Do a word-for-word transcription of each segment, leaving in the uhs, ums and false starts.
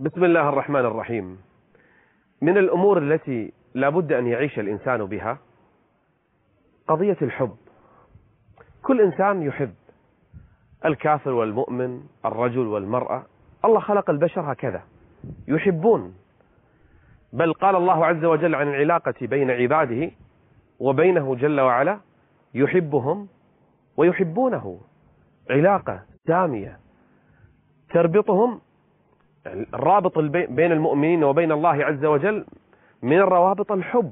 بسم الله الرحمن الرحيم. من الأمور التي لا بد أن يعيش الإنسان بها قضية الحب. كل إنسان يحب، الكافر والمؤمن، الرجل والمرأة. الله خلق البشر هكذا يحبون، بل قال الله عز وجل عن العلاقة بين عباده وبينه جل وعلا: يحبهم ويحبونه. علاقة سامية تربطهم. الرابط بين المؤمنين وبين الله عز وجل من الروابط الحب،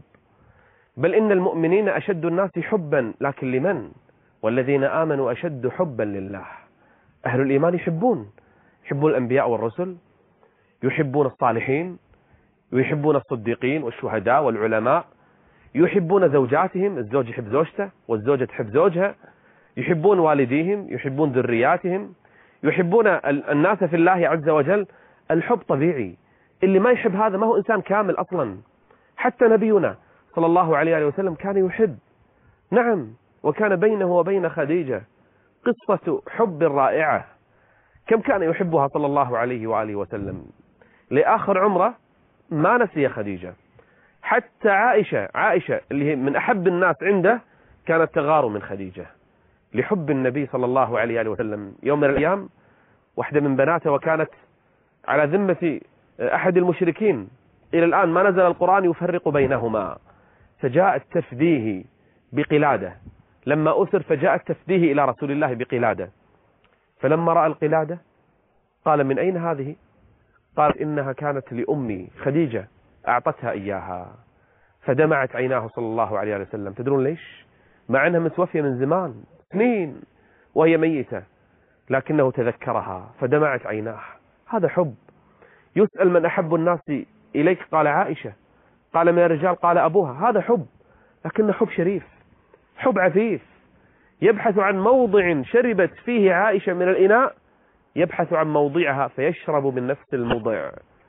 بل إن المؤمنين أشد الناس حبا، لكن لمن؟ والذين آمنوا أشد حبا لله. أهل الإيمان يحبون يحبون الأنبياء والرسل، يحبون الصالحين، ويحبون الصديقين والشهداء والعلماء، يحبون زوجاتهم، الزوج يحب زوجته والزوجة تحب زوجها، يحبون والديهم، يحبون ذرياتهم، يحبون الناس في الله عز وجل. الحب طبيعي. اللي ما يحب هذا ما هو إنسان كامل أصلا. حتى نبينا صلى الله عليه وسلم كان يحب، نعم، وكان بينه وبين خديجة قصة حب رائعة. كم كان يحبها صلى الله عليه وآله وسلم، لآخر عمره ما نسي خديجة. حتى عائشة عائشة اللي هي من أحب الناس عنده كانت تغار من خديجة لحب النبي صلى الله عليه وآله وسلم. يوم من الأيام واحدة من بناته وكانت على ذمة أحد المشركين، إلى الآن ما نزل القرآن يفرق بينهما، فجاءت تفديه بقلادة. لما أسر فجاءت تفديه إلى رسول الله بقلادة، فلما رأى القلادة قال: من أين هذه؟ قال: إنها كانت لأمي خديجة أعطتها إياها. فدمعت عيناه صلى الله عليه وسلم. تدرون ليش؟ مع أنها متوفية من زمان سنين وهي ميتة، لكنه تذكرها فدمعت عيناه. هذا حب. يسأل: من أحب الناس إليك؟ قال: عائشة. قال: من الرجال؟ قال: أبوها. هذا حب، لكنه حب شريف، حب عفيف. يبحث عن موضع شربت فيه عائشة من الإناء، يبحث عن موضعها فيشرب من نفس الموضع،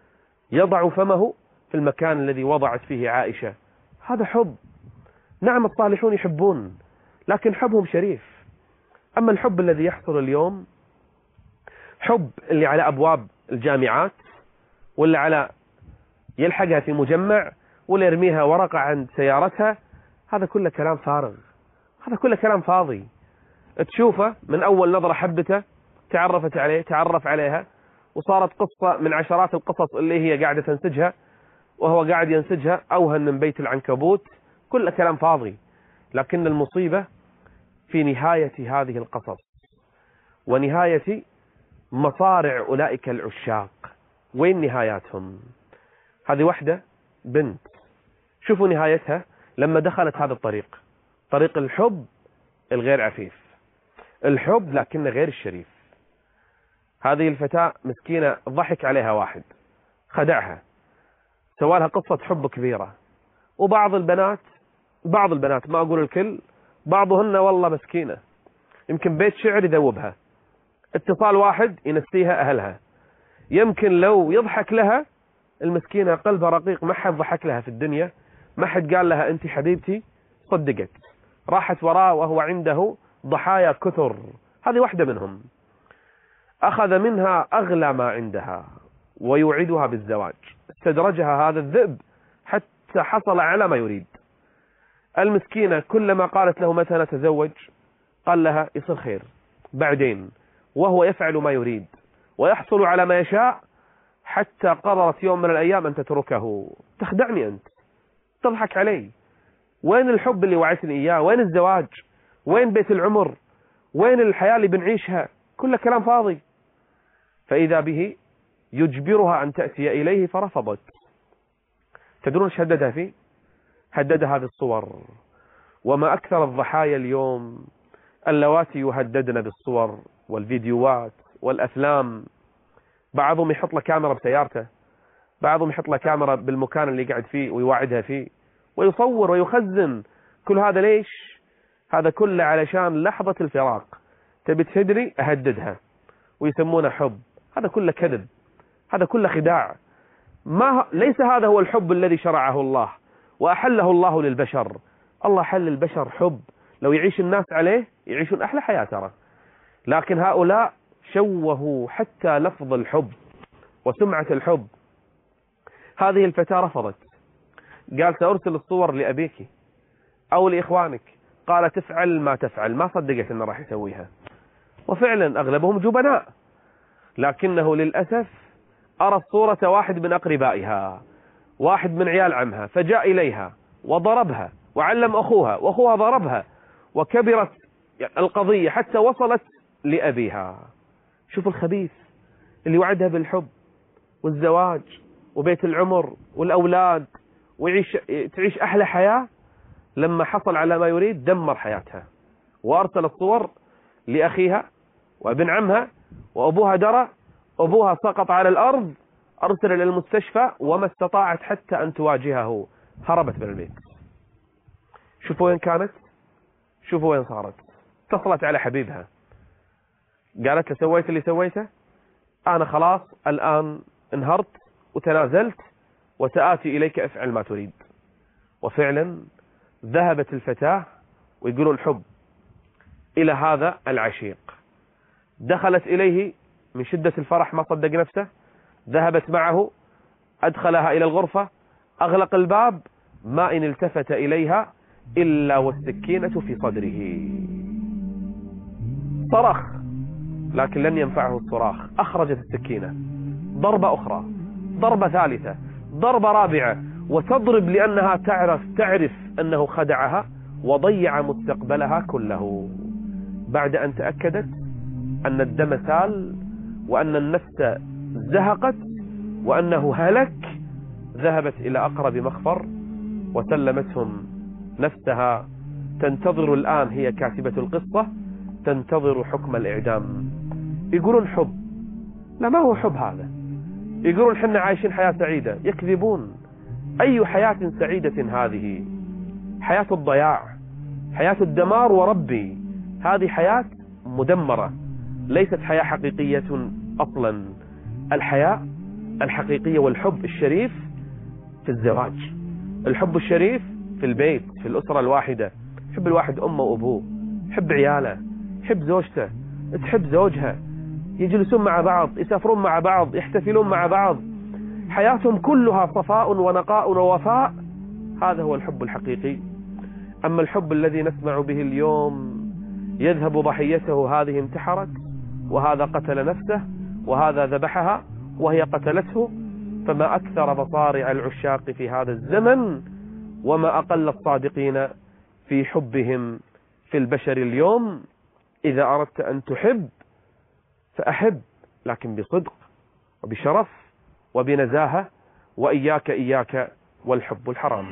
يضع فمه في المكان الذي وضعت فيه عائشة. هذا حب. نعم، الصالحون يحبون، لكن حبهم شريف. أما الحب الذي يحصل اليوم، حب اللي على أبواب الجامعات، ولا على يلحقها في مجمع، ولا يرميها ورقة عند سيارتها، هذا كله كلام فارغ، هذا كله كلام فاضي. تشوفه من أول نظرة حبته، تعرفت عليه، تعرف عليها، وصارت قصة من عشرات القصص اللي هي قاعدة تنسجها وهو قاعد ينسجها أوهن من بيت العنكبوت. كل كلام فاضي. لكن المصيبة في نهاية هذه القصص ونهاية مصارع أولئك العشاق. وين نهاياتهم؟ هذه واحدة بنت، شوفوا نهايتها لما دخلت هذا الطريق، طريق الحب الغير عفيف، الحب لكنه غير الشريف. هذه الفتاة مسكينة ضحك عليها واحد، خدعها، سوالها قصة حب كبيرة. وبعض البنات بعض البنات ما أقول الكل، بعضهن والله مسكينة، يمكن بيت شعر يذوبها، اتصال واحد ينسيها أهلها، يمكن لو يضحك لها المسكينة قلبها رقيق، ما حد ضحك لها في الدنيا، ما حد قال لها أنت حبيبتي، صدقت، راحت وراه وهو عنده ضحايا كثر. هذه واحدة منهم. أخذ منها أغلى ما عندها ويوعدها بالزواج، استدرجها هذا الذئب حتى حصل على ما يريد. المسكينة كلما قالت له متى نتزوج قال لها يصير خير بعدين، وهو يفعل ما يريد ويحصل على ما يشاء، حتى قررت يوم من الأيام أن تتركه. تخدعني أنت، تضحك علي. وين الحب اللي وعدتني إياه؟ وين الزواج؟ وين بيت العمر؟ وين الحياة اللي بنعيشها؟ كل كلام فاضي. فإذا به يجبرها أن تأتي إليه فرفضت. تدرون ايش هددها فيه؟ هدد هذه الصور. وما أكثر الضحايا اليوم اللواتي يهددن بالصور والفيديوهات والأفلام. بعضهم يحط له كاميرا بسيارته، بعضهم يحط له كاميرا بالمكان اللي قاعد فيه ويواعدها فيه ويصور ويخزن. كل هذا ليش؟ هذا كله علشان لحظة الفراق تبي تدري أهددها، ويسمونه حب. هذا كله كذب، هذا كله خداع. ما ليس هذا هو الحب الذي شرعه الله وأحله الله للبشر. الله حل البشر حب، لو يعيش الناس عليه يعيشون أحلى حياة ترى. لكن هؤلاء شوهوا حتى لفظ الحب وسمعة الحب. هذه الفتاة رفضت، قال سأرسل الصور لأبيك أو لإخوانك. قال تفعل ما تفعل، ما صدقت أنه راح يسويها. وفعلا أغلبهم جبناء، لكنه للأسف أرى الصورة واحد من أقربائها، واحد من عيال عمها، فجاء إليها وضربها وعلم أخوها، وأخوها ضربها، وكبرت القضية حتى وصلت لأبيها. شوف الخبيث اللي وعدها بالحب والزواج وبيت العمر والأولاد ويعيش تعيش أحلى حياة، لما حصل على ما يريد دمر حياتها، وأرسل الصور لأخيها وابن عمها، وأبوها درى، أبوها سقط على الأرض، أرسل إلى المستشفى وما استطاعت حتى أن تواجهه، هربت من البيت. شوفوا وين كانت، شوفوا وين صارت. اتصلت على حبيبها، قالت له سويت اللي سويته، أنا خلاص الآن انهرت وتنازلت وسآتي إليك أفعل ما تريد. وفعلا ذهبت الفتاة، ويقولون حب، إلى هذا العشيق. دخلت إليه من شدة الفرح، ما صدق نفسه، ذهبت معه، أدخلها إلى الغرفة، أغلق الباب، ما إن التفت إليها إلا والسكينة في صدره. صرخ لكن لن ينفعه الصراخ، أخرجت السكينة، ضربة أخرى، ضربة ثالثة، ضربة رابعة، وتضرب لأنها تعرف تعرف أنه خدعها وضيع مستقبلها كله. بعد أن تأكدت أن الدم سال وأن النفس زهقت وأنه هلك، ذهبت إلى أقرب مخفر وسلمتهم نفسها، تنتظر الآن، هي كاتبة القصة، تنتظر حكم الإعدام. يقولون حب، لا ما هو حب هذا. يقولون حنا عايشين حياة سعيدة، يكذبون. أي حياة سعيدة هذه؟ حياة الضياع، حياة الدمار، وربي هذه حياة مدمرة، ليست حياة حقيقية أصلا. الحياة الحقيقية والحب الشريف في الزواج، الحب الشريف في البيت، في الأسرة الواحدة. يحب الواحد أمه وأبوه، يحب عياله، يحب زوجته، تحب زوجها، يجلسون مع بعض، يسافرون مع بعض، يحتفلون مع بعض، حياتهم كلها صفاء ونقاء ووفاء. هذا هو الحب الحقيقي. أما الحب الذي نسمع به اليوم، يذهب ضحيته، هذه انتحرت، وهذا قتل نفسه، وهذا ذبحها وهي قتلته، فما أكثر مصارع العشاق في هذا الزمن، وما أقل الصادقين في حبهم في البشر اليوم. إذا أردت أن تحب فأحب، لكن بصدق وبشرف وبنزاهة، وإياك إياك والحب الحرام.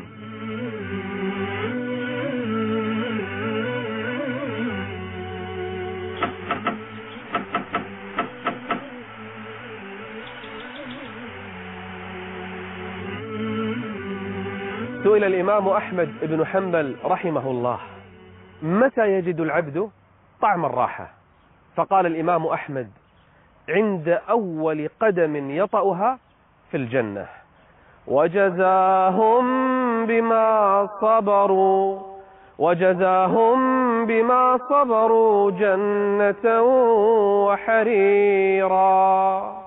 سئل الإمام أحمد بن حنبل رحمه الله: متى يجد العبد طعم الراحة؟ فقال الإمام أحمد: عند أول قدم يطأها في الجنة. وجزاهم بما صبروا وجزاهم بما صبروا جنة وحريرا.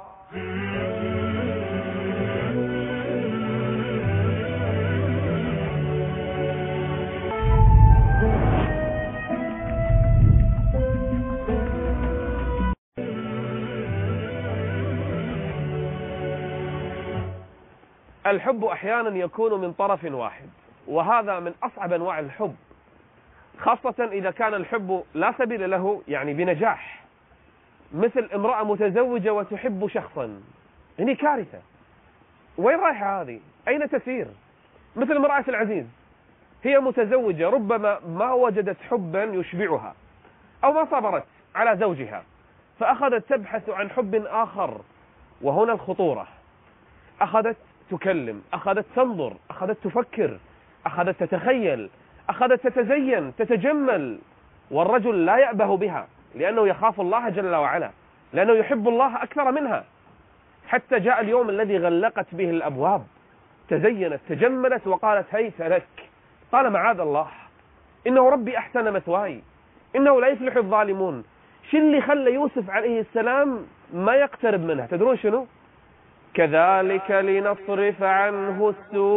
الحب أحيانا يكون من طرف واحد، وهذا من أصعب أنواع الحب، خاصة إذا كان الحب لا سبيل له يعني بنجاح، مثل امرأة متزوجة وتحب شخصا، يعني كارثة. وين رايحة هذه؟ أين تسير؟ مثل امرأة العزيز، هي متزوجة، ربما ما وجدت حبا يشبعها أو ما صبرت على زوجها، فأخذت تبحث عن حب آخر، وهنا الخطورة. أخذت تكلم، أخذت تنظر، أخذت تفكر، أخذت تتخيل، أخذت تتزين، تتجمل، والرجل لا يأبه بها، لأنه يخاف الله جل وعلا، لأنه يحب الله أكثر منها. حتى جاء اليوم الذي غلقت به الأبواب، تزينت، تجملت، وقالت هيت لك. قال معاذ الله، إنه ربي أحسن مثواي، إنه لا يفلح الظالمون. شو اللي خلى يوسف عليه السلام ما يقترب منها؟ تدرون شنو؟ كذلك لنصرف عنه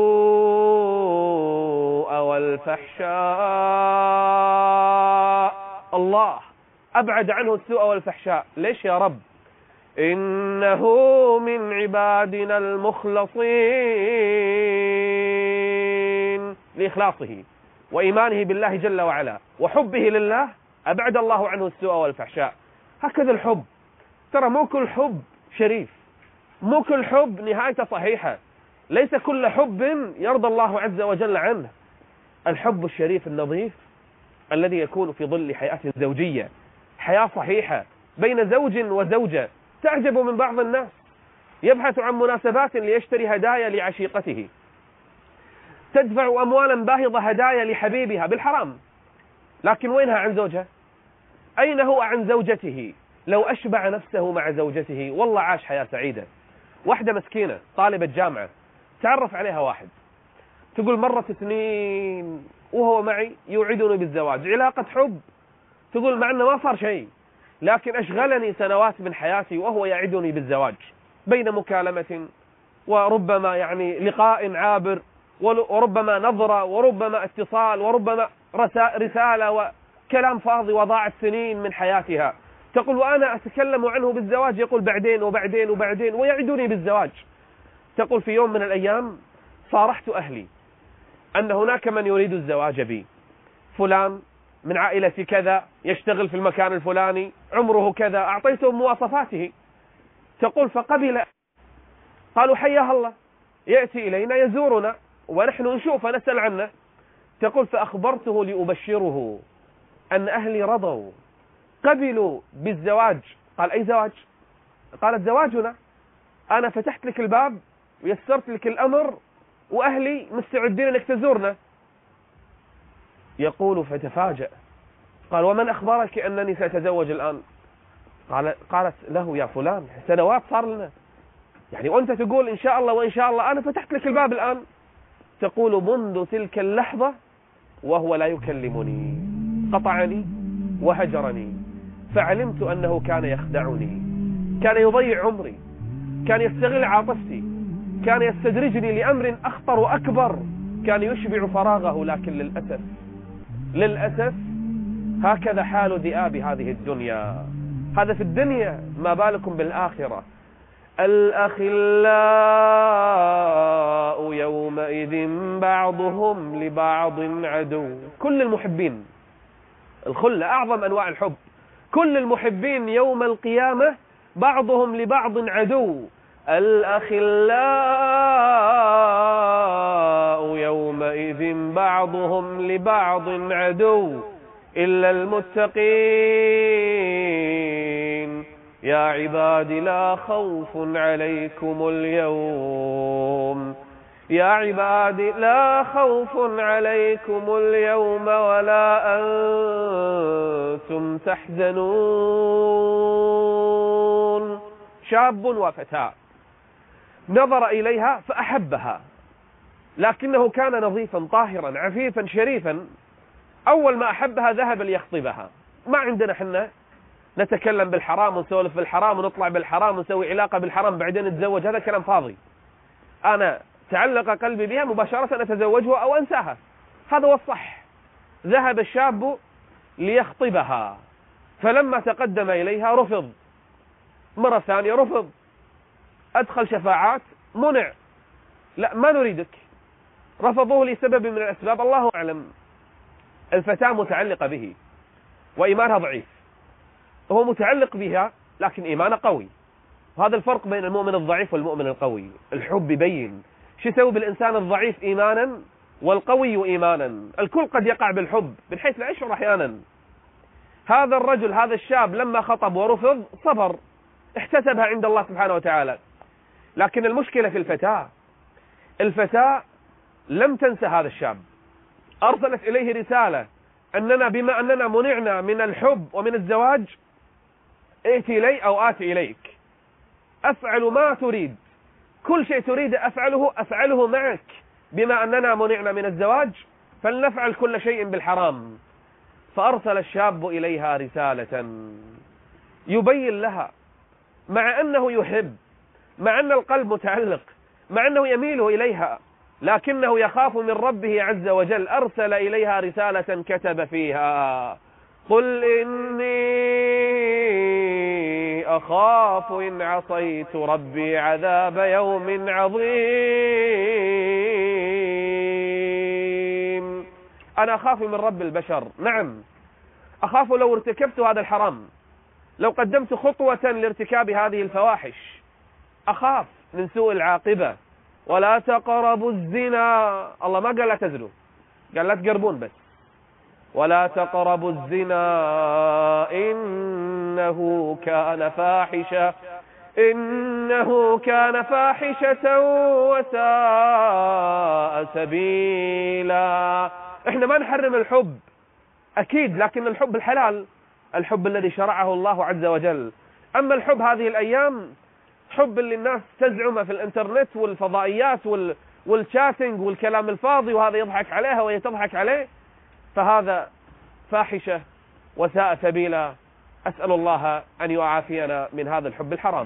السوء والفحشاء. الله أبعد عنه السوء والفحشاء. ليش يا رب؟ إنه من عبادنا المخلصين. لإخلاصه وإيمانه بالله جل وعلا وحبه لله أبعد الله عنه السوء والفحشاء. هكذا الحب، ترى مو كل حب شريف، مو كل حب نهايته صحيحة، ليس كل حب يرضى الله عز وجل عنه. الحب الشريف النظيف الذي يكون في ظل حياة زوجية، حياة صحيحة بين زوج وزوجة. تعجب من بعض الناس يبحث عن مناسبات ليشتري هدايا لعشيقته، تدفع أموالا باهظة هدايا لحبيبها بالحرام، لكن وينها عن زوجها؟ أين هو عن زوجته؟ لو أشبع نفسه مع زوجته والله عاش حياة سعيدة. واحدة مسكينة طالبة جامعة، تعرف عليها واحد، تقول مرت سنين وهو معي يوعدني بالزواج، علاقة حب، تقول مع أنه ما صار شيء، لكن أشغلني سنوات من حياتي وهو يعدني بالزواج، بين مكالمة وربما يعني لقاء عابر، وربما نظرة، وربما اتصال، وربما رسالة وكلام فاضي، وضاعت سنين من حياتها. تقول وأنا أتكلم عنه بالزواج يقول بعدين وبعدين وبعدين ويعدني بالزواج. تقول في يوم من الأيام صارحت أهلي أن هناك من يريد الزواج بي، فلان من عائلة كذا، يشتغل في المكان الفلاني، عمره كذا، أعطيتهم مواصفاته. تقول فقبل، قالوا حياه الله، يأتي إلينا يزورنا ونحن نشوفه نسأل عنه. تقول فأخبرته لأبشره أن أهلي رضوا قبلوا بالزواج. قال أي زواج؟ قالت زواجنا، أنا فتحت لك الباب ويسرت لك الأمر وأهلي مستعدين أنك تزورنا. يقول فتفاجأ، قال ومن أخبرك أنني سأتزوج الآن؟ قال قالت له يا فلان سنوات صار لنا، يعني وأنت تقول إن شاء الله وإن شاء الله، أنا فتحت لك الباب الآن. تقول منذ تلك اللحظة وهو لا يكلمني، قطعني وهجرني، فعلمت أنه كان يخدعني، كان يضيع عمري، كان يستغل عاطفتي، كان يستدرجني لأمر أخطر وأكبر، كان يشبع فراغه. لكن للأسف للأسف هكذا حال ذئاب هذه الدنيا. هذا في الدنيا، ما بالكم بالآخرة. الأخلاء يومئذ بعضهم لبعض عدو. كل المحبين، الخلة أعظم أنواع الحب، كل المحبين يوم القيامة بعضهم لبعض عدو. الأخلاء يومئذ بعضهم لبعض عدو إلا المتقين يا عباد لا خوف عليكم اليوم يا عباد لا خوف عليكم اليوم ولا أنتم تحزنون. شاب وفتاة نظر إليها فأحبها، لكنه كان نظيفا طاهرا عفيفا شريفا. أول ما أحبها ذهب ليخطبها. ما عندنا حنا نتكلم بالحرام ونسولف بالحرام ونطلع بالحرام ونسوي علاقة بالحرام بعدين نتزوج، هذا كلام فاضي. أنا تعلق قلبي بها مباشرة أتزوجها أو أنساها، هذا هو الصح. ذهب الشاب ليخطبها، فلما تقدم إليها رفض، مرة ثانية رفض، أدخل شفاعات منع، لا ما نريدك، رفضوه لسبب من الأسباب الله أعلم. الفتاة متعلقة به وإيمانها ضعيف، هو متعلق بها لكن إيمانه قوي، وهذا الفرق بين المؤمن الضعيف والمؤمن القوي. الحب يبين شو يسوي بالإنسان الضعيف إيمانا والقوي إيمانا. الكل قد يقع بالحب من حيث لا يشعر أحيانا. هذا الرجل هذا الشاب لما خطب ورفض صبر، احتسبها عند الله سبحانه وتعالى. لكن المشكلة في الفتاة، الفتاة لم تنسى هذا الشاب، أرسلت إليه رسالة أننا بما أننا منعنا من الحب ومن الزواج ائتي إلي أو آتي إليك، أفعل ما تريد، كل شيء تريد أفعله أفعله معك، بما أننا منعنا من الزواج فلنفعل كل شيء بالحرام. فأرسل الشاب إليها رسالة يبين لها مع أنه يحب، مع أن القلب متعلق، مع أنه يميل إليها، لكنه يخاف من ربه عز وجل، أرسل إليها رسالة كتب فيها: قل إني أخاف إن عصيت ربي عذاب يوم عظيم. أنا أخاف من رب البشر، نعم أخاف لو ارتكبت هذا الحرام، لو قدمت خطوة لارتكاب هذه الفواحش، أخاف من سوء العاقبة. ولا تقربوا الزنا، الله ما قال لا تزنوا، قال لا تقربون بس. ولا تقربوا الزنا إنه كان فاحشة إنه كان فاحشة وساء سبيلا. احنا ما نحرم الحب أكيد، لكن الحب الحلال، الحب الذي شرعه الله عز وجل. أما الحب هذه الأيام، حب اللي الناس تزعمه في الانترنت والفضائيات وال... والشاتنج والكلام الفاضي، وهذا يضحك عليها وهي تضحك عليه، فهذا فاحشة وساء سبيلا. أسأل الله أن يعافينا من هذا الحب الحرام.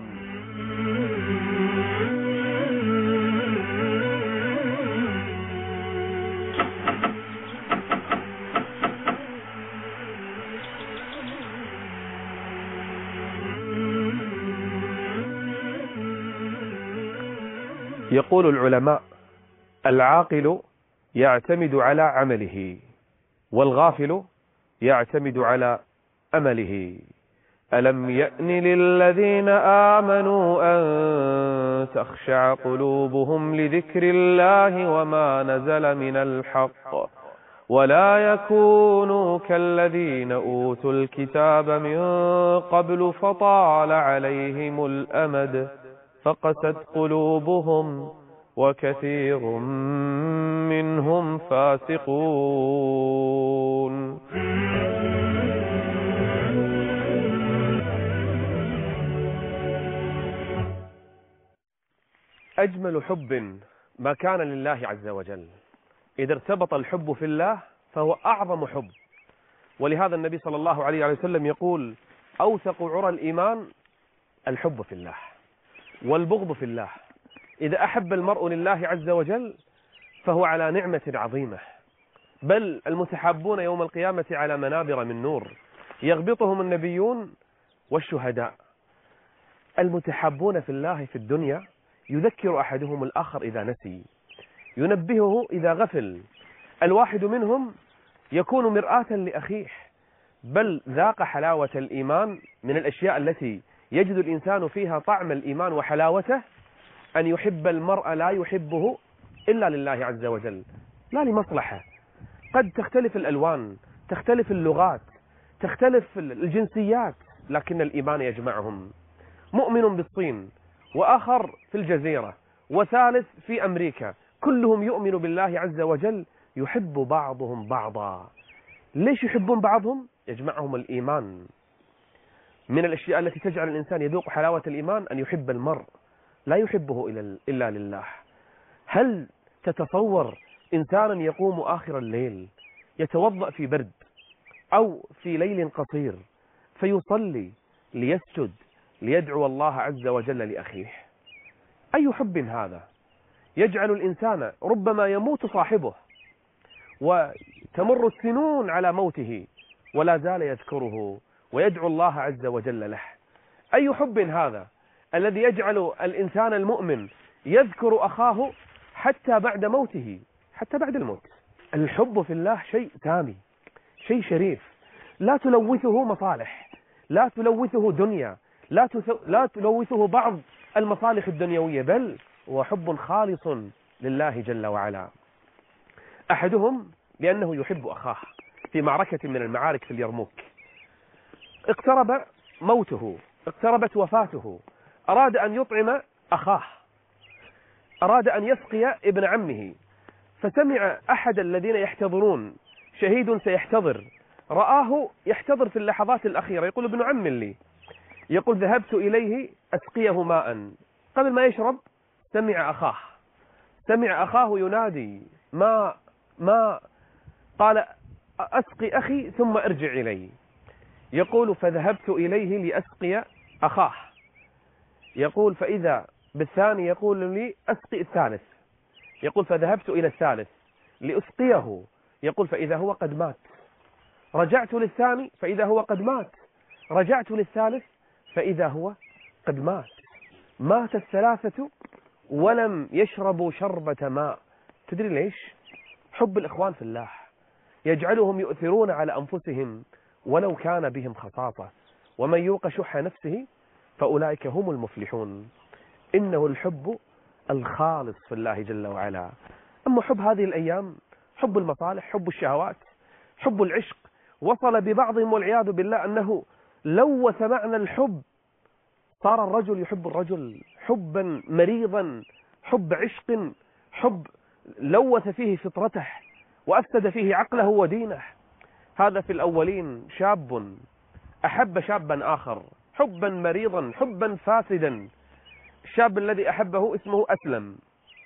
يقول العلماء: العاقل يعتمد على عمله، والغافل يعتمد على أمله. ألم يأن للذين آمنوا أن تخشع قلوبهم لذكر الله وما نزل من الحق ولا يكونوا كالذين أوتوا الكتاب من قبل فطال عليهم الأمد فقست قلوبهم وكثير منهم فاسقون. أجمل حب ما كان لله عز وجل. إذا ارتبط الحب في الله فهو أعظم حب، ولهذا النبي صلى الله عليه وسلم يقول: أوثق عرى الإيمان الحب في الله والبغض في الله. إذا أحب المرء لله عز وجل فهو على نعمة عظيمة، بل المتحابون يوم القيامة على منابر من نور يغبطهم النبيون والشهداء. المتحابون في الله في الدنيا يذكر أحدهم الآخر إذا نسي، ينبهه إذا غفل. الواحد منهم يكون مرآة لأخيه، بل ذاق حلاوة الإيمان. من الأشياء التي يجد الإنسان فيها طعم الإيمان وحلاوته أن يحب المرء لا يحبه إلا لله عز وجل، لا لمصلحة. قد تختلف الألوان، تختلف اللغات، تختلف الجنسيات، لكن الإيمان يجمعهم. مؤمن بالصين، وآخر في الجزيرة، وثالث في أمريكا، كلهم يؤمن بالله عز وجل، يحب بعضهم بعضا. ليش يحبون بعضهم؟ يجمعهم الإيمان. من الأشياء التي تجعل الإنسان يذوق حلاوة الإيمان أن يحب المرء لا يحبه إلا لله. هل تتصور إنسانا يقوم آخر الليل يتوضأ في برد أو في ليل قصير فيصلي ليسجد ليدعو الله عز وجل لأخيه؟ أي حب هذا؟ يجعل الإنسان ربما يموت صاحبه وتمر السنون على موته ولا زال يذكره ويدعو الله عز وجل له. أي حب هذا الذي يجعل الإنسان المؤمن يذكر أخاه حتى بعد موته، حتى بعد الموت؟ الحب في الله شيء سامي، شيء شريف، لا تلوثه مصالح، لا تلوثه دنيا، لا لا تلوثه بعض المصالح الدنيوية، بل هو حب خالص لله جل وعلا. أحدهم لأنه يحب أخاه في معركة من المعارك في اليرموك، اقترب موته، اقتربت وفاته، أراد أن يطعم أخاه، أراد أن يسقي ابن عمه، فسمع أحد الذين يحتضرون، شهيد سيحتضر، رآه يحتضر في اللحظات الأخيرة، يقول: ابن عم لي. يقول: ذهبت إليه أسقيه ماء، قبل ما يشرب سمع أخاه سمع أخاه ينادي: ما ما قال: أسقي أخي ثم ارجع إلي. يقول: فذهبت إليه لأسقي أخاه. يقول: فإذا بالثاني يقول لي أسقي الثالث، يقول فذهبت إلى الثالث لأسقيه، يقول فإذا هو قد مات. رجعت للثاني فإذا هو قد مات. رجعت للثالث فإذا هو قد مات. مات الثلاثة ولم يشربوا شربة ماء. تدري ليش؟ حب الإخوان في الله يجعلهم يؤثرون على أنفسهم ولو كان بهم خصاصة، ومن يوق شح نفسه فأولئك هم المفلحون. إنه الحب الخالص في الله جل وعلا. أما حب هذه الأيام، حب المصالح، حب الشهوات، حب العشق، وصل ببعضهم والعياذ بالله أنه لوث معنى الحب، صار الرجل يحب الرجل حبا مريضا، حب عشق، حب لوث فيه فطرته وأفسد فيه عقله ودينه. هذا في الأولين شاب أحب شابا آخر حبا مريضا، حبا فاسدا. الشاب الذي أحبه اسمه أسلم،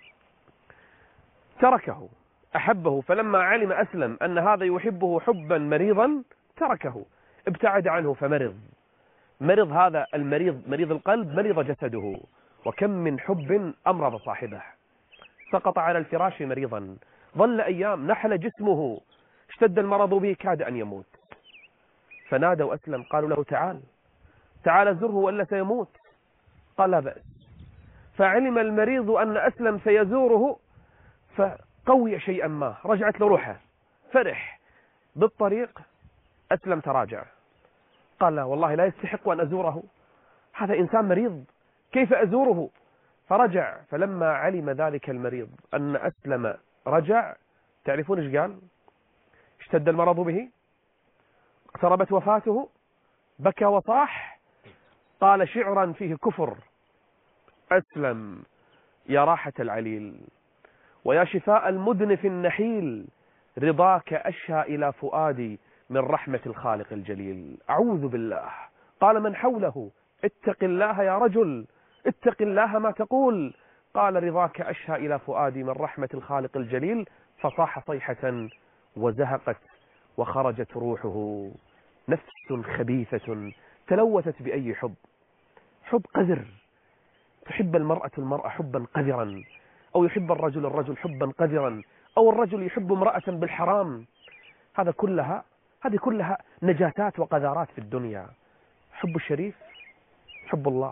تركه، أحبه، فلما علم أسلم أن هذا يحبه حبا مريضا تركه، ابتعد عنه فمرض. مرض هذا المريض، مريض القلب، مرض جسده. وكم من حب أمرض صاحبه، سقط على الفراش مريضا، ظل أيام، نحل جسمه، اشتد المرض به، كاد أن يموت. فنادوا أسلم، قالوا له تعال تعال زره وإلا سيموت. قال لا بأس. فعلم المريض أن أسلم سيزوره فقوي شيئا ما، رجعت له روحه، فرح. بالطريق أسلم تراجع، قال لا والله لا يستحق أن أزوره، هذا إنسان مريض كيف أزوره؟ فرجع. فلما علم ذلك المريض أن أسلم رجع، تعرفون ايش قال؟ اشتد المرض به، اقتربت وفاته، بكى وصاح، قال شعرا فيه كفر: أسلم يا راحة العليل ويا شفاء المدنف النحيل، رضاك أشهى إلى فؤادي من رحمة الخالق الجليل. أعوذ بالله. قال من حوله اتق الله يا رجل، اتق الله ما تقول. قال رضاك أشهى إلى فؤادي من رحمة الخالق الجليل، فصاح صيحة وزهقت وخرجت روحه. نفس خبيثة تلوثت بأي حب؟ حب قذر. تحب المرأة المرأة حبا قذرا، أو يحب الرجل الرجل حبا قذرا، أو الرجل يحب امرأة بالحرام. هذا كلها هذه كلها نجاتات وقذارات في الدنيا. حب الشريف، حب الله،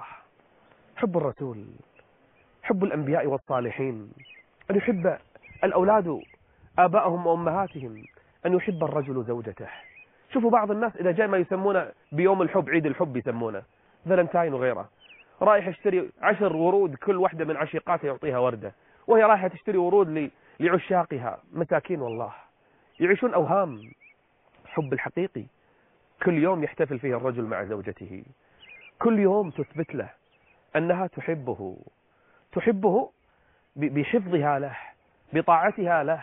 حب الرسول، حب الأنبياء والصالحين، أن يحب الأولاد آباءهم وأمهاتهم، أن يحب الرجل زوجته. شوفوا بعض الناس إذا جاء ما يسمونه بيوم الحب، عيد الحب يسمونه، فالنتاين وغيره، رايح يشتري عشر ورود، كل واحدة من عشيقاتها يعطيها وردة، وهي رايحة تشتري ورود لعشاقها. مساكين والله، يعيشون أوهام. حب الحقيقي كل يوم يحتفل فيه الرجل مع زوجته، كل يوم تثبت له أنها تحبه، تحبه بحفظها له، بطاعتها له،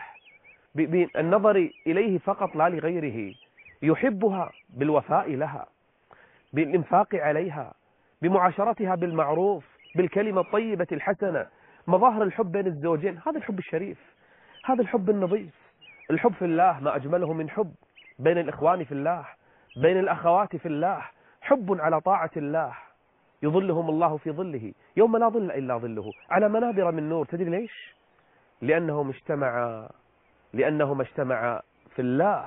بالنظر إليه فقط لا لغيره. يحبها بالوفاء لها، بالإنفاق عليها، بمعاشرتها بالمعروف، بالكلمة الطيبة الحسنة. مظاهر الحب بين الزوجين، هذا الحب الشريف، هذا الحب النظيف. الحب في الله ما أجمله من حب بين الإخوان في الله، بين الأخوات في الله، حب على طاعة الله. يظلهم الله في ظله يوم لا ظل إلا ظله، على منابر من نور. تدري ليش؟ لأنهم اجتمعا لأنهما اجتمعا في الله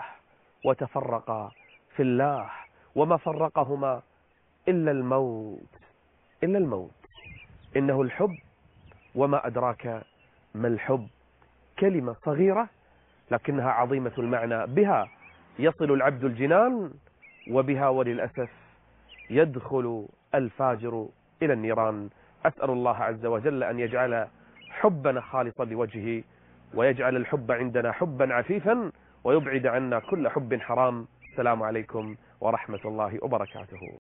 وتفرقا في الله، وما فرقهما إلا الموت، إلا الموت. إنه الحب وما أدراك ما الحب. كلمة صغيرة لكنها عظيمة المعنى، بها يصل العبد الجنان، وبها وللأسف يدخل الفاجر إلى النيران. أسأل الله عز وجل أن يجعل حبنا خالصا لوجهه، ويجعل الحب عندنا حبا عفيفا، ويبعد عنا كل حب حرام. السلام عليكم ورحمة الله وبركاته.